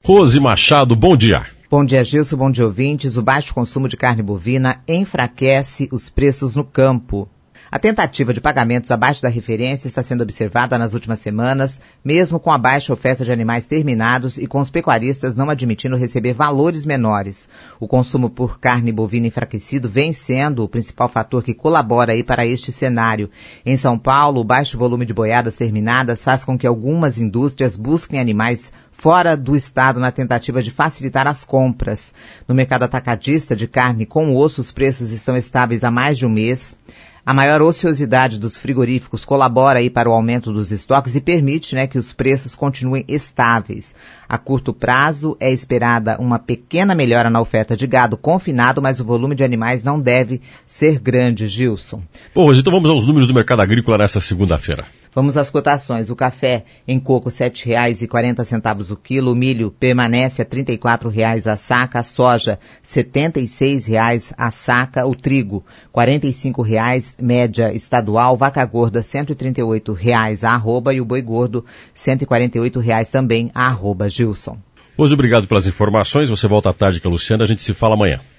Rose Machado, bom dia. Bom dia, Gilson, bom dia, ouvintes. O baixo consumo de carne bovina enfraquece os preços no campo. A tentativa de pagamentos abaixo da referência está sendo observada nas últimas semanas, mesmo com a baixa oferta de animais terminados e com os pecuaristas não admitindo receber valores menores. O consumo por carne bovina enfraquecido vem sendo o principal fator que colabora aí para este cenário. Em São Paulo, o baixo volume de boiadas terminadas faz com que algumas indústrias busquem animais fora do estado na tentativa de facilitar as compras. No mercado atacadista de carne com osso, os preços estão estáveis há mais de um mês. A maior ociosidade dos frigoríficos colabora aí para o aumento dos estoques e permite, que os preços continuem estáveis. A curto prazo é esperada uma pequena melhora na oferta de gado confinado, mas o volume de animais não deve ser grande, Gilson. Bom, então vamos aos números do mercado agrícola nesta segunda-feira. Vamos às cotações. O café em coco R$ 7,40 o quilo, o milho permanece a R$ 34,00 a saca, a soja R$ 76,00 a saca, o trigo R$ 45,00 média estadual, vaca gorda R$ 138,00 a arroba e o boi gordo R$ 148,00 também a arroba, Gilson. Hoje, obrigado pelas informações. Você volta à tarde com a Luciana, a gente se fala amanhã.